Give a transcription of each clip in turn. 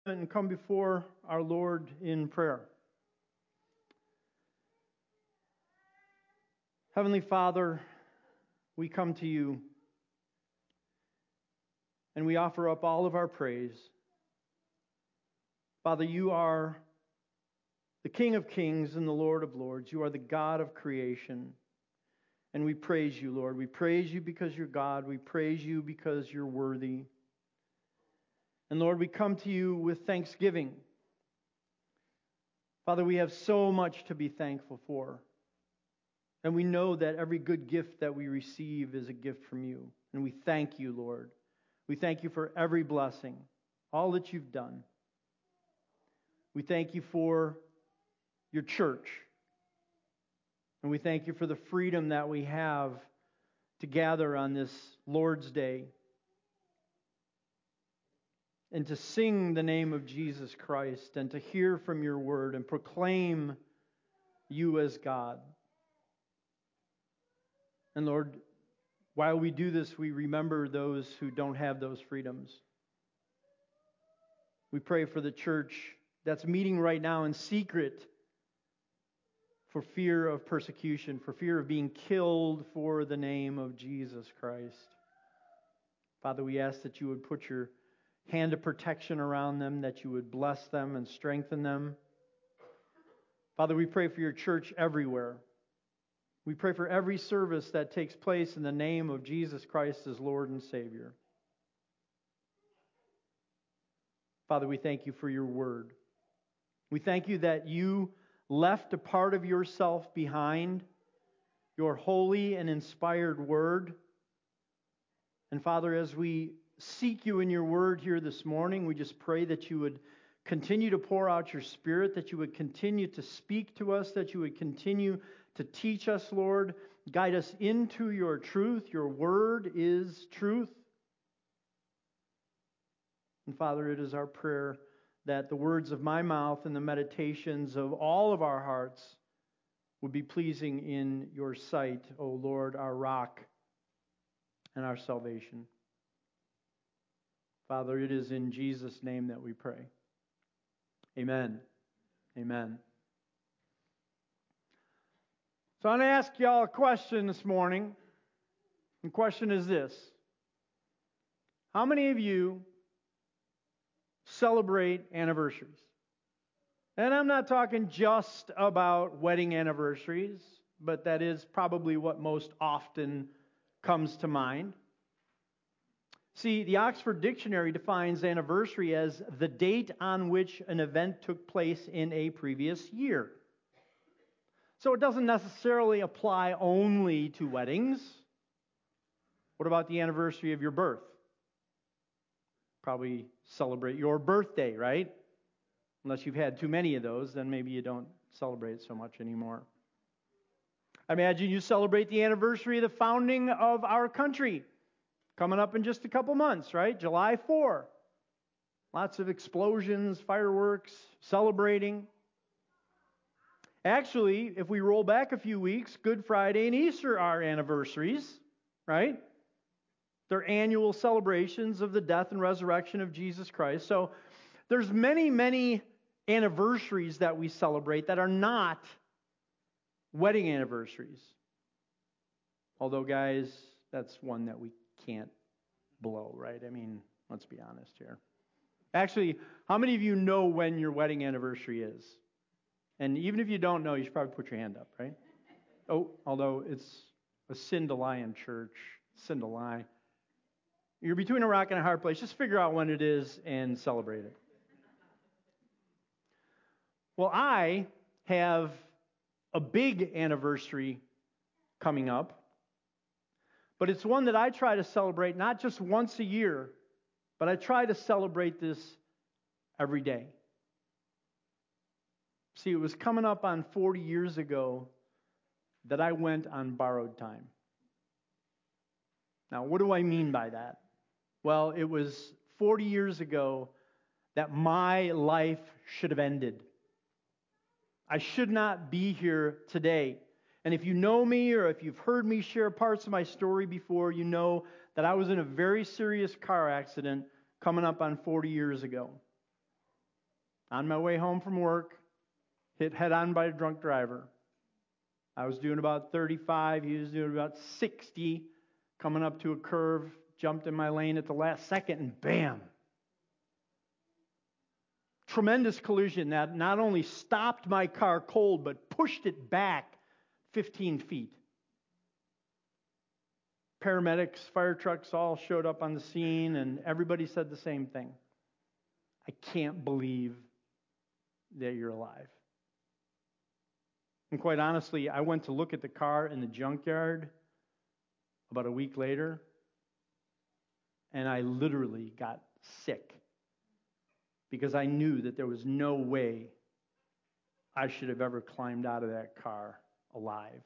and come before our Lord in prayer. Heavenly Father, we come to you and we offer up all of our praise. Father, you are the King of kings and the Lord of lords. You are the God of creation. And we praise you, Lord. We praise you because you're God. We praise you because you're worthy. And Lord, we come to you with thanksgiving. Father, we have so much to be thankful for. And we know that every good gift that we receive is a gift from you. And we thank you, Lord. We thank you for every blessing, all that you've done. We thank you for your church. And we thank you for the freedom that we have to gather on this Lord's Day and to sing the name of Jesus Christ and to hear from your word and proclaim you as God. And Lord, while we do this, we remember those who don't have those freedoms. We pray for the church that's meeting right now in secret for fear of persecution, for fear of being killed for the name of Jesus Christ. Father, we ask that you would put your hand of protection around them, that you would bless them and strengthen them. Father, we pray for your church everywhere. We pray for every service that takes place in the name of Jesus Christ as Lord and Savior. Father, we thank you for your word. We thank you that you left a part of yourself behind, your holy and inspired word. And Father, as we seek you in your word here this morning, we just pray that you would continue to pour out your Spirit, that you would continue to speak to us, that you would continue to teach us, Lord. Guide us into your truth. Your word is truth. And Father, it is our prayer that the words of my mouth and the meditations of all of our hearts would be pleasing in your sight, O Lord, our rock and our salvation. Father, it is in Jesus' name that we pray. Amen. Amen. So I'm going to ask y'all a question this morning. The question is this: how many of you celebrate anniversaries? And I'm not talking just about wedding anniversaries, but that is probably what most often comes to mind. See, the Oxford Dictionary defines anniversary as the date on which an event took place in a previous year. So it doesn't necessarily apply only to weddings. What about the anniversary of your birth? Probably celebrate your birthday, right? Unless you've had too many of those, then maybe you don't celebrate it so much anymore. I imagine you celebrate the anniversary of the founding of our country, coming up in just a couple months, right? July 4. Lots of explosions, fireworks, celebrating. Actually, if we roll back a few weeks, Good Friday and Easter are anniversaries, right? They're annual celebrations of the death and resurrection of Jesus Christ. So there's many, many anniversaries that we celebrate that are not wedding anniversaries. Although, guys, that's one that we can't blow, right? I mean, let's be honest here. Actually, how many of you know when your wedding anniversary is? And even if you don't know, you should probably put your hand up, right? Oh, although it's a sin to lie in church, sin to lie. You're between a rock and a hard place. Just figure out when it is and celebrate it. Well, I have a big anniversary coming up, but it's one that I try to celebrate not just once a year, but I try to celebrate this every day. See, it was coming up on 40 years ago that I went on borrowed time. Now, what do I mean by that? Well, it was 40 years ago that my life should have ended. I should not be here today. And if you know me or if you've heard me share parts of my story before, you know that I was in a very serious car accident coming up on 40 years ago. On my way home from work, hit head-on by a drunk driver. I was doing about 35, he was doing about 60, coming up to a curve, jumped in my lane at the last second, and bam! Tremendous collision that not only stopped my car cold, but pushed it back 15 feet. Paramedics, fire trucks all showed up on the scene, and everybody said the same thing. I can't believe that you're alive. And quite honestly, I went to look at the car in the junkyard about a week later, and I literally got sick because I knew that there was no way I should have ever climbed out of that car alive.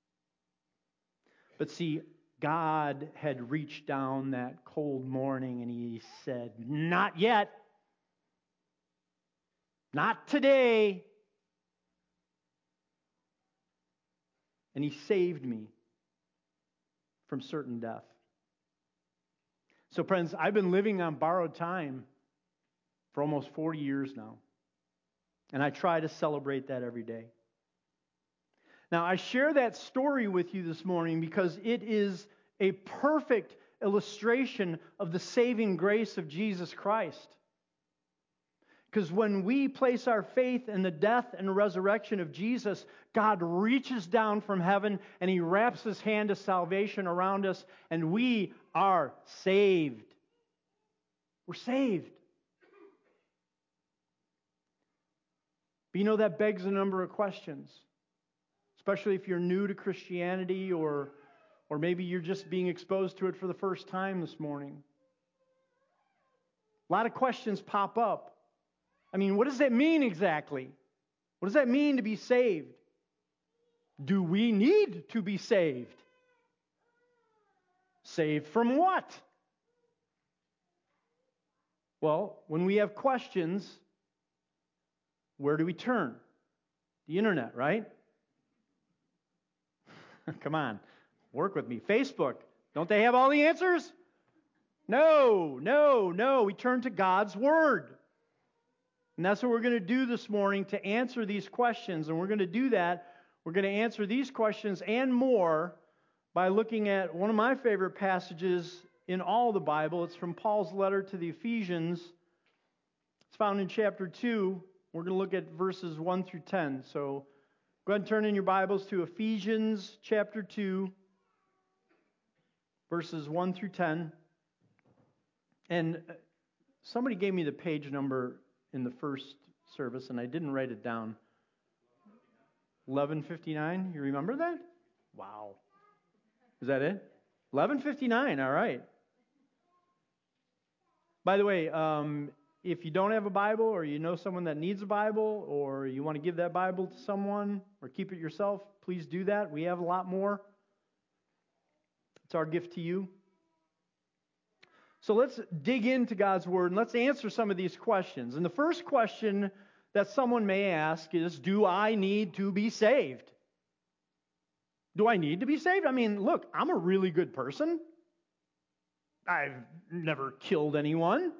But see, God had reached down that cold morning and He said, "Not yet. Not today." And He saved me from certain death. So friends, I've been living on borrowed time for almost 40 years now. And I try to celebrate that every day. Now, I share that story with you this morning because it is a perfect illustration of the saving grace of Jesus Christ. Because when we place our faith in the death and resurrection of Jesus, God reaches down from heaven and He wraps His hand of salvation around us, and we are saved. We're saved. But that begs a number of questions, especially if you're new to Christianity or maybe you're just being exposed to it for the first time this morning. A lot of questions pop up. What does that mean exactly? What does that mean to be saved? Do we need to be saved? Saved from what? Well, when we have questions, where do we turn? The internet, right? Come on, work with me. Facebook, don't they have all the answers? No. We turn to God's Word. And that's what we're going to do this morning to answer these questions. And we're going to do that. We're going to answer these questions and more by looking at one of my favorite passages in all the Bible. It's from Paul's letter to the Ephesians. It's found in chapter 2. We're going to look at verses 1 through 10. So go ahead and turn in your Bibles to Ephesians chapter 2, verses 1 through 10. And somebody gave me the page number in the first service, and I didn't write it down. 1159, you remember that? Wow. Is that it? 1159, all right. By the way, if you don't have a Bible, or you know someone that needs a Bible, or you want to give that Bible to someone, or keep it yourself, please do that. We have a lot more. It's our gift to you. So let's dig into God's Word and let's answer some of these questions. And the first question that someone may ask is, do I need to be saved? Do I need to be saved? Look, I'm a really good person. I've never killed anyone.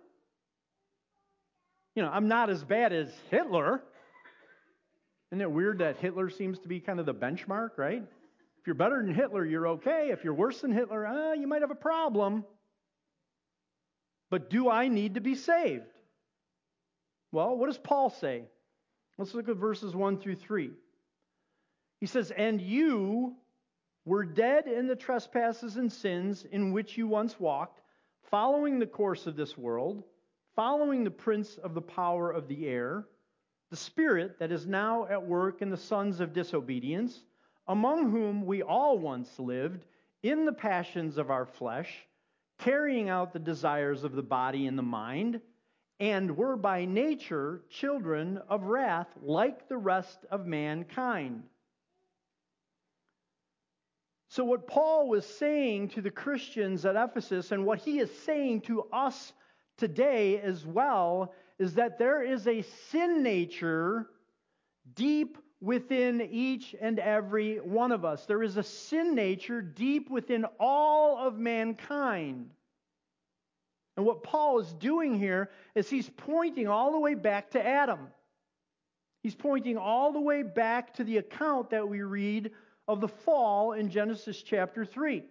I'm not as bad as Hitler. Isn't it weird that Hitler seems to be kind of the benchmark, right? If you're better than Hitler, you're okay. If you're worse than Hitler, you might have a problem. But do I need to be saved? Well, what does Paul say? Let's look at verses 1 through 3. He says, "And you were dead in the trespasses and sins in which you once walked, following the course of this world, following the prince of the power of the air, the spirit that is now at work in the sons of disobedience, among whom we all once lived in the passions of our flesh, carrying out the desires of the body and the mind, and were by nature children of wrath like the rest of mankind." So what Paul was saying to the Christians at Ephesus, and what he is saying to us today as well, is that there is a sin nature deep within each and every one of us. There is a sin nature deep within all of mankind. And what Paul is doing here is he's pointing all the way back to Adam. He's pointing all the way back to the account that we read of the fall in Genesis chapter 3.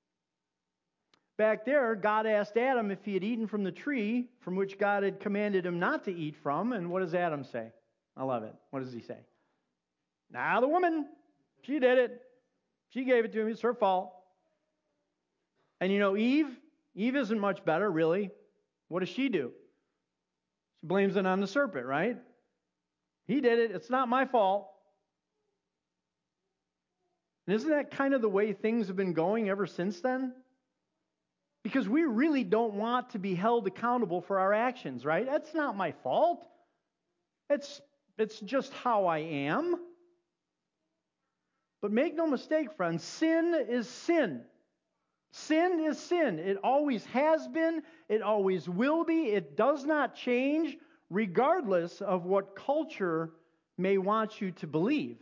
Back there, God asked Adam if he had eaten from the tree from which God had commanded him not to eat from. And what does Adam say? I love it. What does he say? Nah, the woman, she did it. She gave it to me. It's her fault. And Eve isn't much better, really. What does she do? She blames it on the serpent, right? He did it. It's not my fault. And isn't that kind of the way things have been going ever since then? Because we really don't want to be held accountable for our actions, right? That's not my fault. It's just how I am. But make no mistake, friends, sin is sin. Sin is sin. It always has been. It always will be. It does not change, regardless of what culture may want you to believe.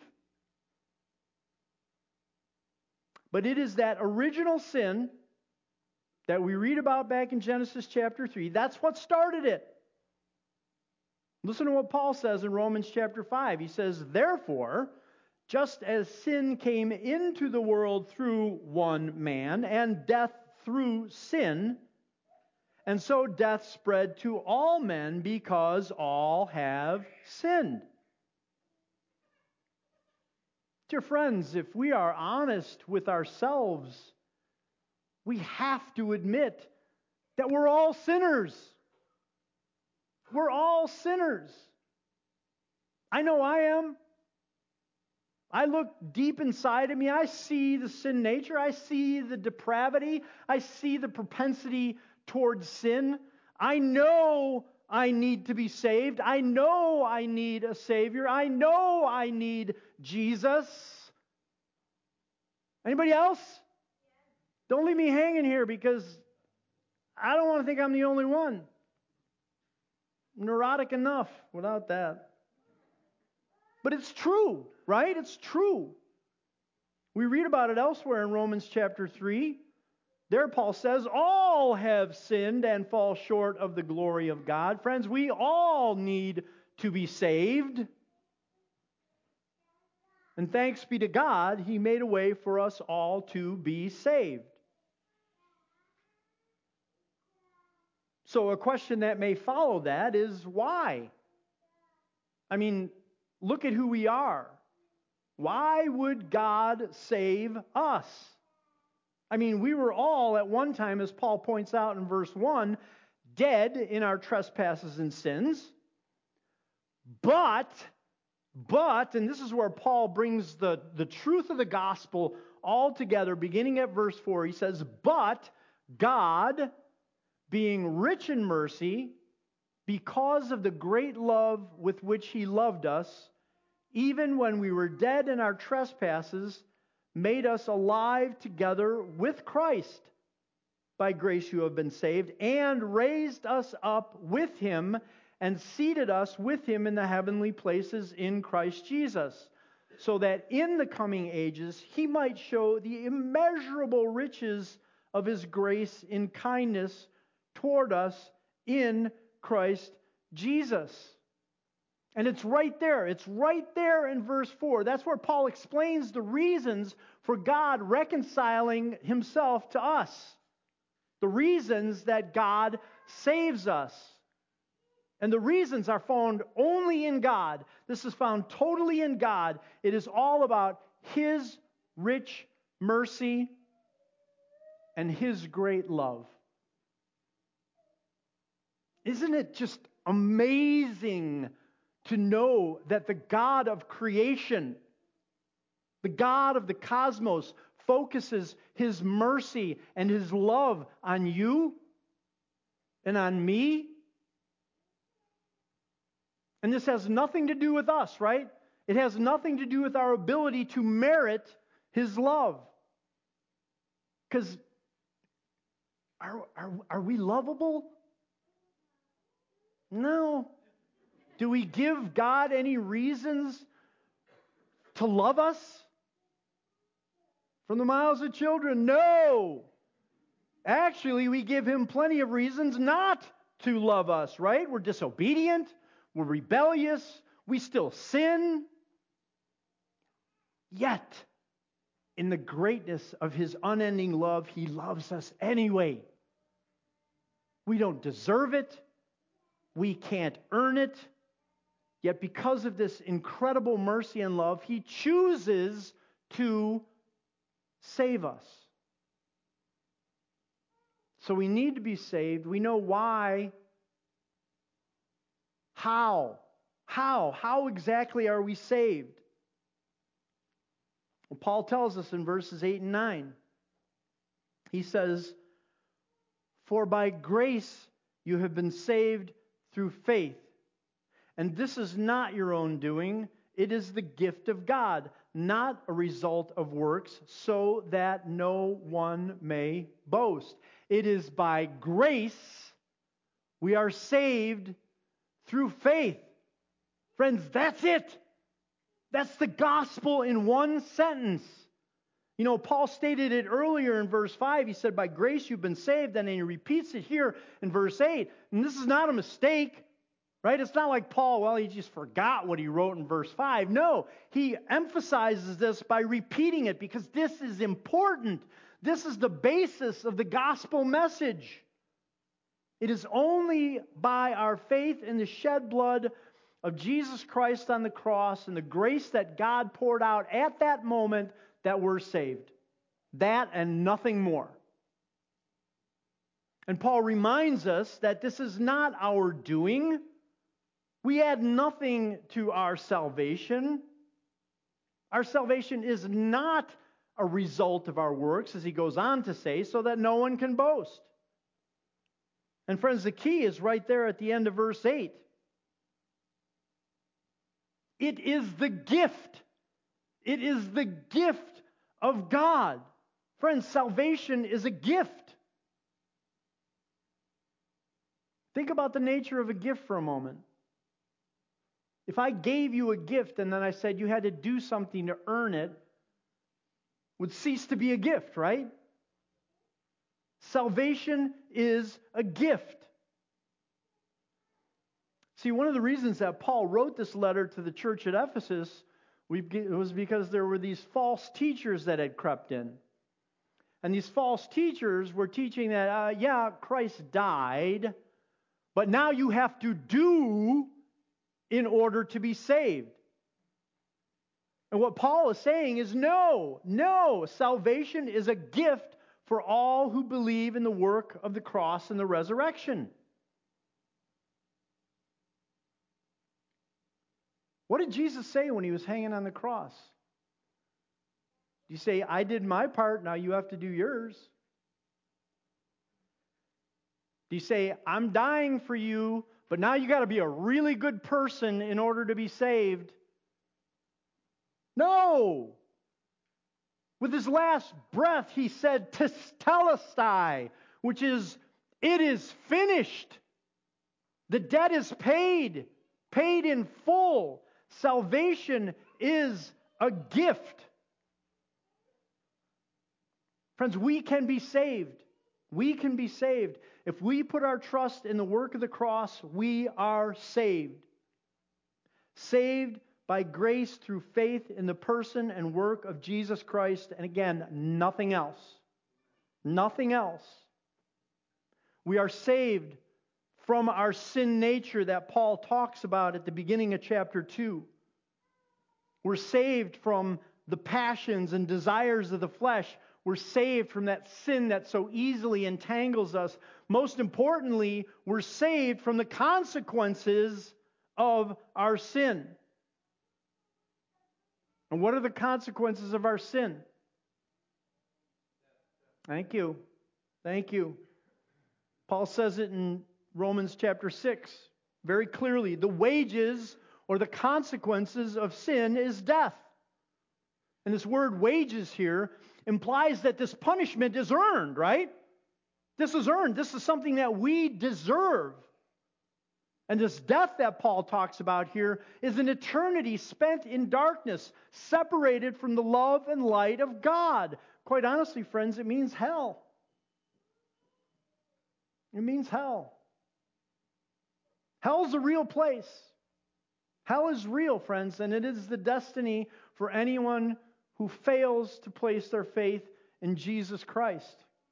But it is that original sin that we read about back in Genesis chapter 3. That's what started it. Listen to what Paul says in Romans chapter 5. He says, therefore, just as sin came into the world through one man, and death through sin, and so death spread to all men because all have sinned. Dear friends, if we are honest with ourselves, we have to admit that we're all sinners. We're all sinners. I know I am. I look deep inside of me. I see the sin nature. I see the depravity. I see the propensity towards sin. I know I need to be saved. I know I need a Savior. I know I need Jesus. Anybody else? Don't leave me hanging here, because I don't want to think I'm the only one. Neurotic enough without that. But it's true, right? It's true. We read about it elsewhere in Romans chapter 3. There Paul says, all have sinned and fall short of the glory of God. Friends, we all need to be saved. And thanks be to God, He made a way for us all to be saved. So a question that may follow that is why? I mean, look at who we are. Why would God save us? I mean, we were all at one time, as Paul points out in verse 1, dead in our trespasses and sins. But, and this is where Paul brings the truth of the gospel all together, beginning at verse 4. He says, but God, being rich in mercy, because of the great love with which He loved us, even when we were dead in our trespasses, made us alive together with Christ. By grace you have been saved, and raised us up with Him, and seated us with Him in the heavenly places in Christ Jesus, so that in the coming ages He might show the immeasurable riches of His grace in kindness toward us in Christ Jesus. And it's right there. It's right there in verse 4. That's where Paul explains the reasons for God reconciling Himself to us. The reasons that God saves us. And the reasons are found only in God. This is found totally in God. It is all about His rich mercy and His great love. Isn't it just amazing to know that the God of creation, the God of the cosmos, focuses His mercy and His love on you and on me? And this has nothing to do with us, right? It has nothing to do with our ability to merit His love. Because are we lovable? No. Do we give God any reasons to love us? From the mouths of children, no. Actually, we give him plenty of reasons not to love us, right? We're disobedient. We're rebellious. We still sin. Yet, in the greatness of his unending love, he loves us anyway. We don't deserve it. We can't earn it. Yet because of this incredible mercy and love, he chooses to save us. So we need to be saved. We know why. How? How exactly are we saved? Well, Paul tells us in verses 8 and 9. He says, "For by grace you have been saved through faith. And this is not your own doing. It is the gift of God, not a result of works, so that no one may boast." It is by grace we are saved through faith. Friends, that's it. That's the gospel in one sentence. You know, Paul stated it earlier in verse 5. He said, by grace you've been saved. And then he repeats it here in verse 8. And this is not a mistake, right? It's not like Paul, well, he just forgot what he wrote in verse 5. No, he emphasizes this by repeating it because this is important. This is the basis of the gospel message. It is only by our faith in the shed blood of Jesus Christ on the cross and the grace that God poured out at that moment that we're saved. That and nothing more. And Paul reminds us that this is not our doing. We add nothing to our salvation. Our salvation is not a result of our works, as he goes on to say, so that no one can boast. And friends, the key is right there at the end of verse 8. It is the gift. It is the gift of God. Friends, salvation is a gift. Think about the nature of a gift for a moment. If I gave you a gift and then I said you had to do something to earn it, would cease to be a gift, right? Salvation is a gift. See, one of the reasons that Paul wrote this letter to the church at Ephesus was because there were these false teachers that had crept in. And these false teachers were teaching that, Christ died, but now you have to do in order to be saved. And what Paul is saying is no, salvation is a gift for all who believe in the work of the cross and the resurrection. What did Jesus say when he was hanging on the cross? Did he say, I did my part, now you have to do yours? Did he say, I'm dying for you, but now you got to be a really good person in order to be saved? No. With his last breath, he said, Tetelestai, which is, it is finished. The debt is paid in full. Salvation is a gift. Friends, we can be saved. We can be saved. If we put our trust in the work of the cross, we are saved. Saved by grace through faith in the person and work of Jesus Christ. And again, nothing else. Nothing else. We are saved from our sin nature that Paul talks about at the beginning of chapter 2. We're saved from the passions and desires of the flesh. We're saved from that sin that so easily entangles us. Most importantly, we're saved from the consequences of our sin. And what are the consequences of our sin? Thank you. Thank you. Paul says it in Romans chapter 6 very clearly. The wages or the consequences of sin is death. And this word wages here implies that this punishment is earned, right? This is earned. This is something that we deserve. And this death that Paul talks about here is an eternity spent in darkness, separated from the love and light of God. Quite honestly, friends, it means hell. It means hell. Hell's a real place. Hell is real, friends, and it is the destiny for anyone who fails to place their faith in Jesus Christ.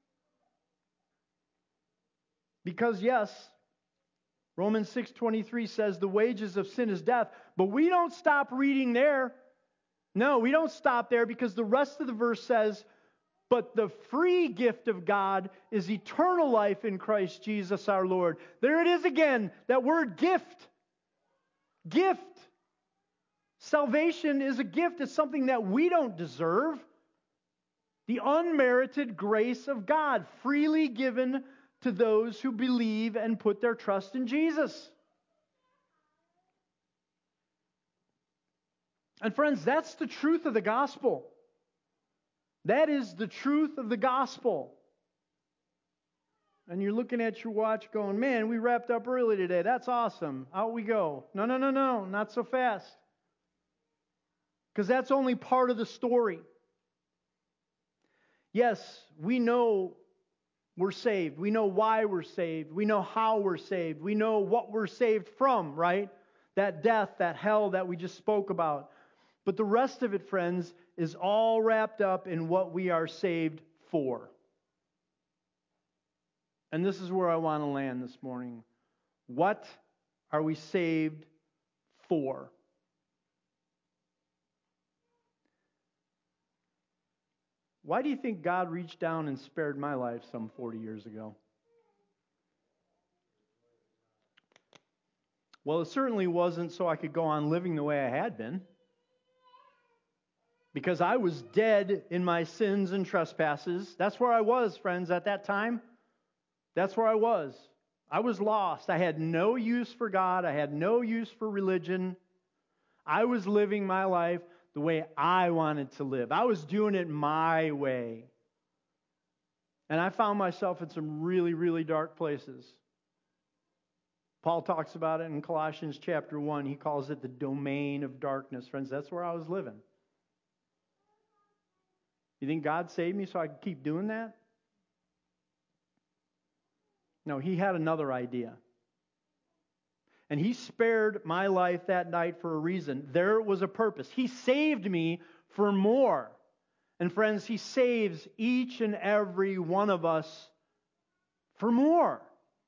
Because yes, Romans 6:23 says the wages of sin is death, but we don't stop reading there. No, we don't stop there, because the rest of the verse says, but the free gift of God is eternal life in Christ Jesus our Lord. There it is again, that word gift. Gift. Salvation is a gift. It's something that we don't deserve. The unmerited grace of God, freely given to those who believe and put their trust in Jesus. And friends, that's the truth of the gospel. That is the truth of the gospel. And you're looking at your watch going, man, we wrapped up early today. That's awesome. Out we go. No, not so fast. Because that's only part of the story. Yes, we know we're saved. We know why we're saved. We know how we're saved. We know what we're saved from, right? That death, that hell that we just spoke about. But the rest of it, friends, is all wrapped up in what we are saved for. And this is where I want to land this morning. What are we saved for? Why do you think God reached down and spared my life some 40 years ago? Well, it certainly wasn't so I could go on living the way I had been. Because I was dead in my sins and trespasses. That's where I was, friends, at that time. That's where I was. I was lost. I had no use for God. I had no use for religion. I was living my life the way I wanted to live. I was doing it my way. And I found myself in some really, really dark places. Paul talks about it in Colossians chapter 1. He calls it the domain of darkness. Friends, that's where I was living. You think God saved me so I could keep doing that? No, He had another idea. And He spared my life that night for a reason. There was a purpose. He saved me for more. And friends, He saves each and every one of us for more.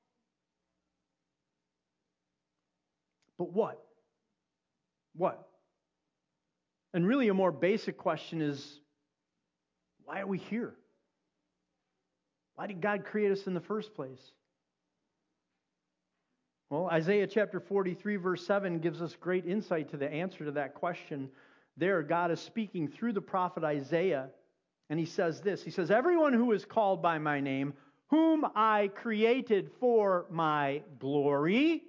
But what? What? And really a more basic question is, why are we here? Why did God create us in the first place? Well, Isaiah chapter 43 verse 7 gives us great insight to the answer to that question. There, God is speaking through the prophet Isaiah, and He says this. He says, everyone who is called by my name, whom I created for my glory,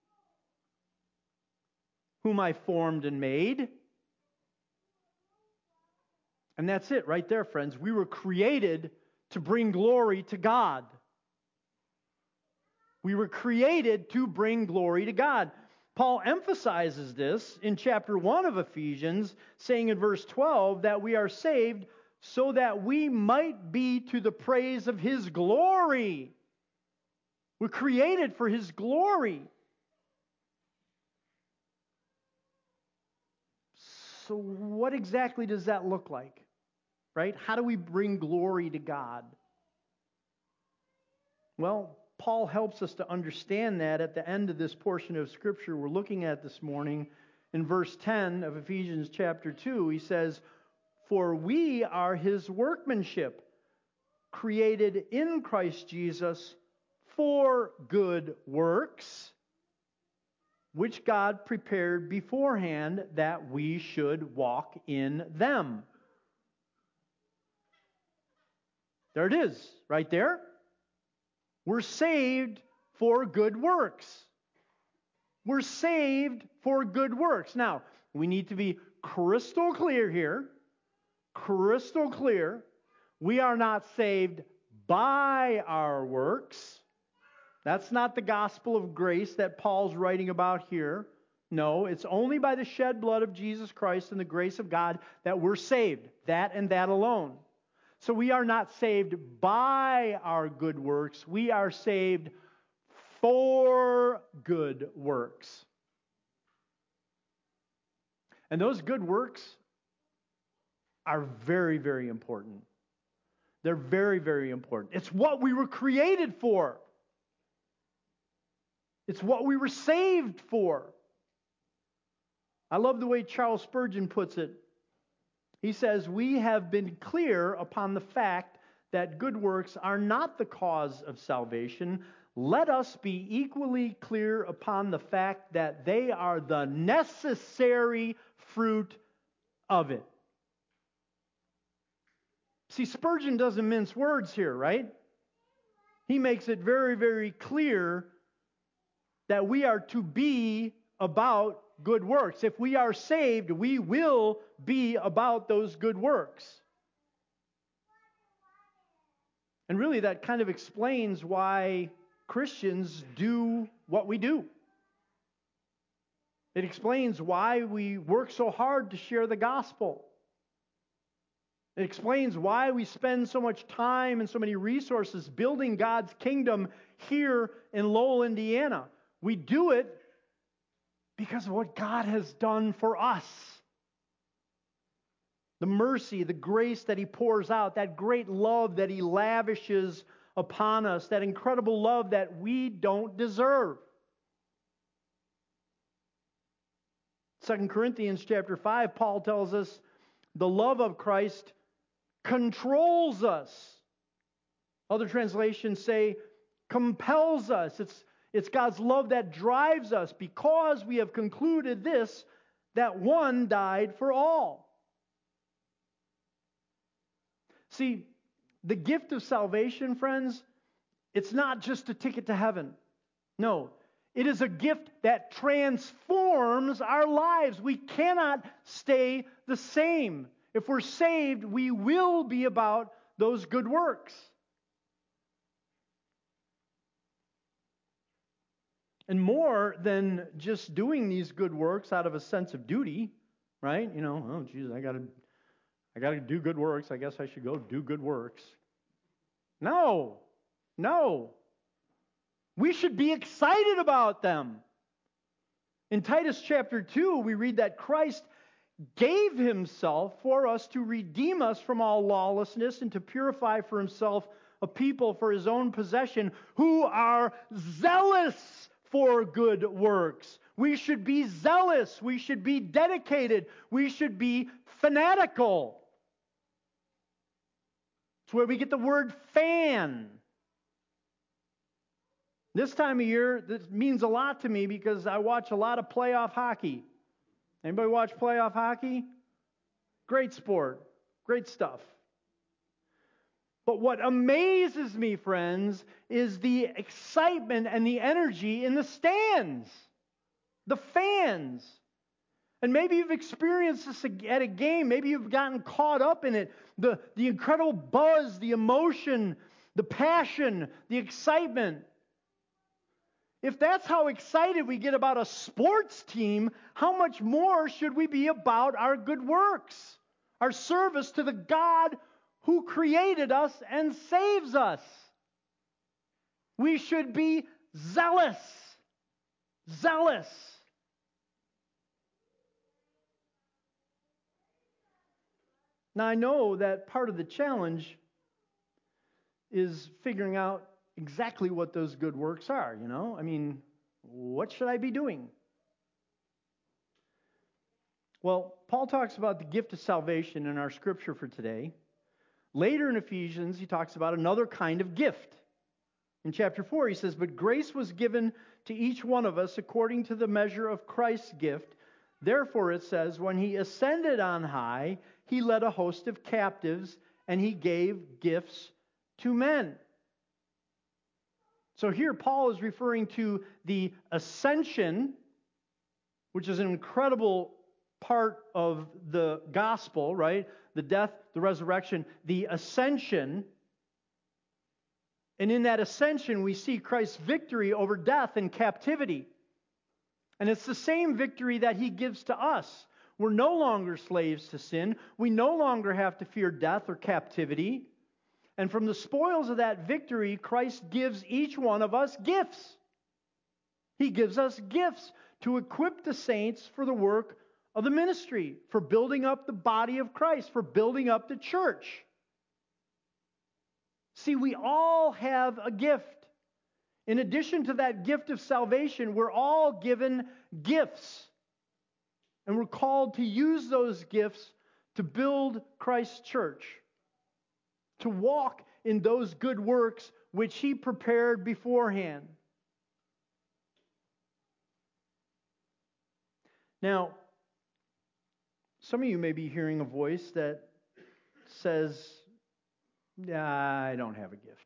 whom I formed and made. And that's it right there, friends. We were created to bring glory to God. We were created to bring glory to God. Paul emphasizes this in chapter 1 of Ephesians, saying in verse 12 that we are saved so that we might be to the praise of His glory. We're created for His glory. So what exactly does that look like? Right? How do we bring glory to God? Well, Paul helps us to understand that at the end of this portion of Scripture we're looking at this morning. In verse 10 of Ephesians chapter 2, he says, for we are His workmanship, created in Christ Jesus for good works, which God prepared beforehand that we should walk in them. There it is, right there. We're saved for good works. We're saved for good works. Now, we need to be crystal clear here. Crystal clear. We are not saved by our works. That's not the gospel of grace that Paul's writing about here. No, it's only by the shed blood of Jesus Christ and the grace of God that we're saved. That and that alone. So we are not saved by our good works. We are saved for good works. And those good works are very, very important. They're very, very important. It's what we were created for. It's what we were saved for. I love the way Charles Spurgeon puts it. He says, "We have been clear upon the fact that good works are not the cause of salvation. Let us be equally clear upon the fact that they are the necessary fruit of it." See, Spurgeon doesn't mince words here, right? He makes it very, very clear that we are to be about good works. If we are saved, we will be about those good works. And really, that kind of explains why Christians do what we do. It explains why we work so hard to share the gospel. It explains why we spend so much time and so many resources building God's kingdom here in Lowell, Indiana. We do it because of what God has done for us. The mercy, the grace that He pours out, that great love that He lavishes upon us, that incredible love that we don't deserve. 2 Corinthians chapter 5, Paul tells us the love of Christ controls us. Other translations say compels us. It's God's love that drives us because we have concluded this, that one died for all. See, the gift of salvation, friends, it's not just a ticket to heaven. No, it is a gift that transforms our lives. We cannot stay the same. If we're saved, we will be about those good works. And more than just doing these good works out of a sense of duty, right? You know, oh, geez, I got to do good works. I guess I should go do good works. No. We should be excited about them. In Titus chapter 2, we read that Christ gave Himself for us to redeem us from all lawlessness and to purify for Himself a people for His own possession who are zealous for good works. We should be zealous. We should be dedicated. We should be fanatical. It's where we get the word fan. This time of year, this means a lot to me because I watch a lot of playoff hockey. Anybody watch playoff hockey? Great sport. Great stuff. But what amazes me, friends, is the excitement and the energy in the stands. The fans. And maybe you've experienced this at a game. Maybe you've gotten caught up in it. The incredible buzz, the emotion, the passion, the excitement. If that's how excited we get about a sports team, how much more should we be about our good works? Our service to the God who created us and saves us. We should be zealous. Zealous. Now I know that part of the challenge is figuring out exactly what those good works are, you know? I mean, what should I be doing? Well, Paul talks about the gift of salvation in our scripture for today. Later in Ephesians, he talks about another kind of gift. In chapter 4, he says, "But grace was given to each one of us according to the measure of Christ's gift. Therefore," it says, "when He ascended on high, He led a host of captives, and He gave gifts to men." So here Paul is referring to the ascension, which is an incredible part of the gospel, right? The death, the resurrection, the ascension. And in that ascension, we see Christ's victory over death and captivity. And it's the same victory that He gives to us. We're no longer slaves to sin. We no longer have to fear death or captivity. And from the spoils of that victory, Christ gives each one of us gifts. He gives us gifts to equip the saints for the work of the ministry, for building up the body of Christ, for building up the church. See, we all have a gift. In addition to that gift of salvation, we're all given gifts. And we're called to use those gifts to build Christ's church, to walk in those good works which He prepared beforehand. Now, some of you may be hearing a voice that says, I don't have a gift.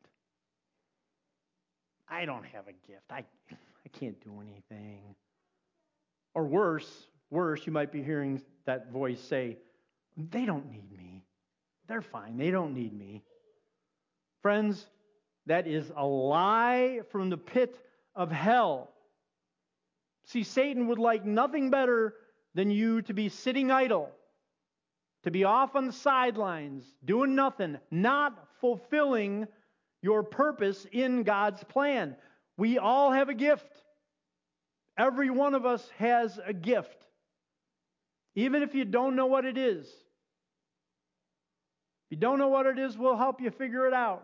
I don't have a gift. I can't do anything. Or worse, you might be hearing that voice say, they don't need me. They're fine. They don't need me. Friends, that is a lie from the pit of hell. See, Satan would like nothing better than you to be sitting idle, to be off on the sidelines, doing nothing, not fulfilling your purpose in God's plan. We all have a gift. Every one of us has a gift. Even if you don't know what it is. If you don't know what it is, we'll help you figure it out.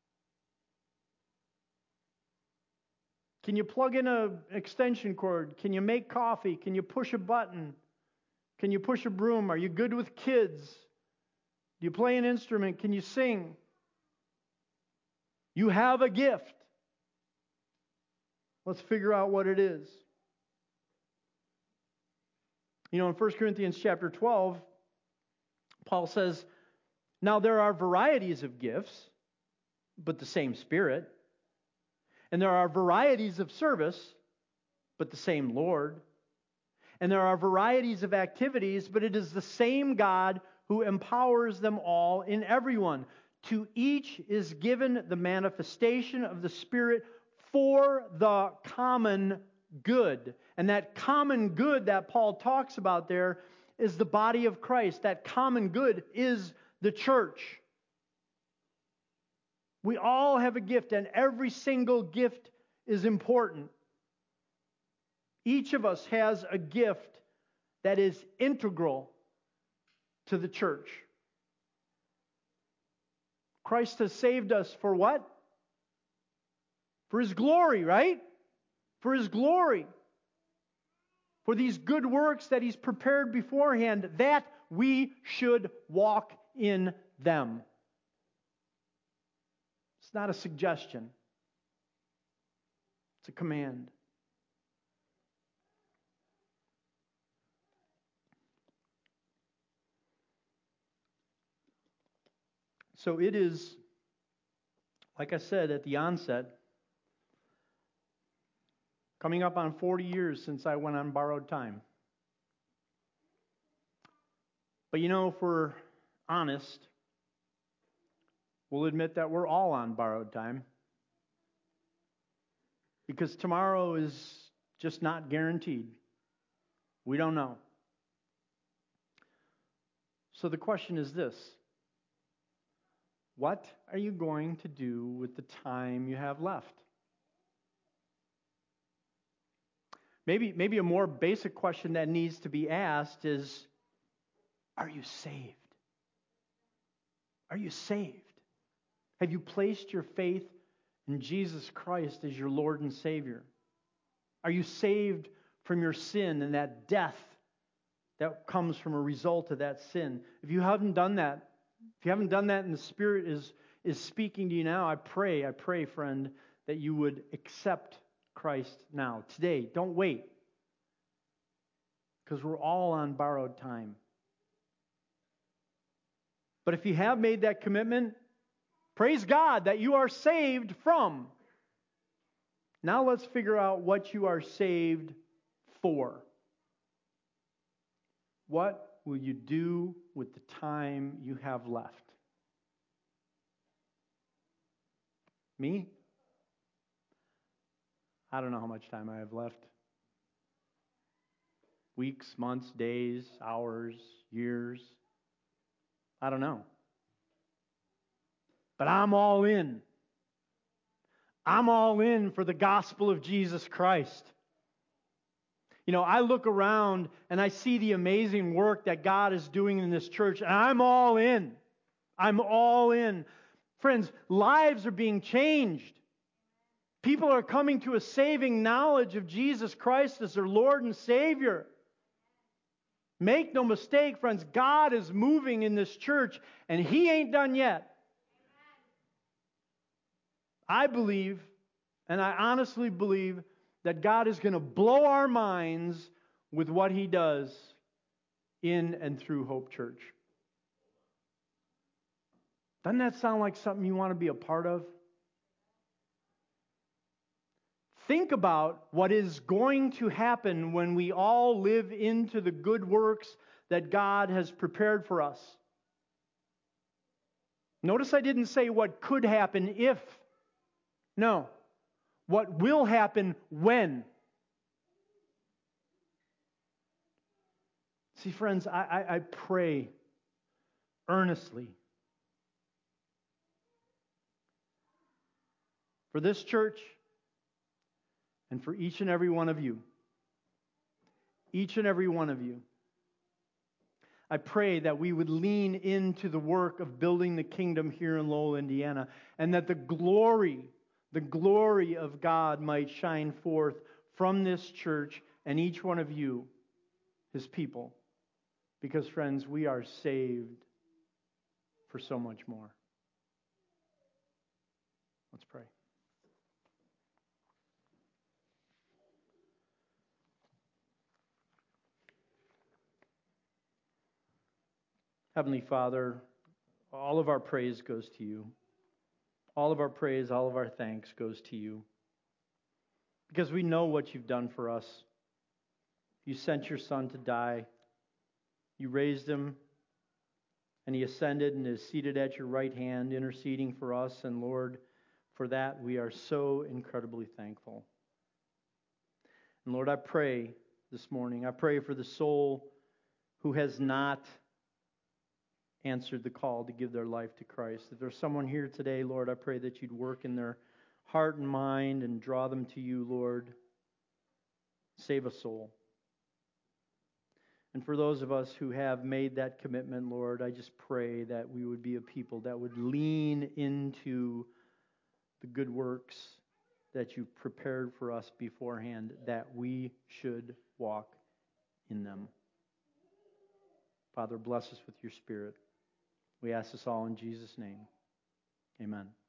Can you plug in an extension cord? Can you make coffee? Can you push a button? Can you push a broom? Are you good with kids? Do you play an instrument? Can you sing? You have a gift. Let's figure out what it is. You know, in 1 Corinthians chapter 12, Paul says, now there are varieties of gifts, but the same Spirit. And there are varieties of service, but the same Lord. And there are varieties of activities, but it is the same God who empowers them all in everyone. To each is given the manifestation of the Spirit for the common good. And that common good that Paul talks about there is the body of Christ. That common good is the church. We all have a gift, and every single gift is important. Each of us has a gift that is integral to the church. Christ has saved us for what? For His glory, right? For His glory. For these good works that He's prepared beforehand, that we should walk in them. It's not a suggestion. It's a command. So it is, like I said at the onset, coming up on 40 years since I went on borrowed time. But you know, if we're honest, we'll admit that we're all on borrowed time. Because tomorrow is just not guaranteed. We don't know. So the question is this: what are you going to do with the time you have left? Maybe a more basic question that needs to be asked is, are you saved? Are you saved? Have you placed your faith in Jesus Christ as your Lord and Savior? Are you saved from your sin and that death that comes from a result of that sin? If you haven't done that, and the Spirit is speaking to you now, I pray, friend, that you would accept Christ now, today. Don't wait. Because we're all on borrowed time. But if you have made that commitment, praise God that you are saved from. Now let's figure out what you are saved for. What will you do with the time you have left? Me? I don't know how much time I have left. Weeks, months, days, hours, years. I don't know. But I'm all in. I'm all in for the gospel of Jesus Christ. I look around and I see the amazing work that God is doing in this church, and I'm all in. I'm all in. Friends, lives are being changed. People are coming to a saving knowledge of Jesus Christ as their Lord and Savior. Make no mistake, friends, God is moving in this church, and He ain't done yet. I believe, and I honestly believe, that God is going to blow our minds with what He does in and through Hope Church. Doesn't that sound like something you want to be a part of? Think about what is going to happen when we all live into the good works that God has prepared for us. Notice I didn't say what could happen if. No. What will happen when. See, friends, I pray earnestly for this church and for each and every one of you. Each and every one of you. I pray that we would lean into the work of building the kingdom here in Lowell, Indiana, and that the glory of God might shine forth from this church and each one of you, His people. Because, friends, we are saved for so much more. Let's pray. Heavenly Father, all of our praise goes to You. All of our praise, all of our thanks goes to You. Because we know what You've done for us. You sent Your Son to die. You raised Him, and He ascended and is seated at Your right hand, interceding for us. And Lord, for that we are so incredibly thankful. And Lord, I pray this morning, I pray for the soul who has not answered the call to give their life to Christ. If there's someone here today, Lord, I pray that You'd work in their heart and mind and draw them to You, Lord. Save a soul. And for those of us who have made that commitment, Lord, I just pray that we would be a people that would lean into the good works that You've prepared for us beforehand, that we should walk in them. Father, bless us with Your Spirit. We ask this all in Jesus' name. Amen.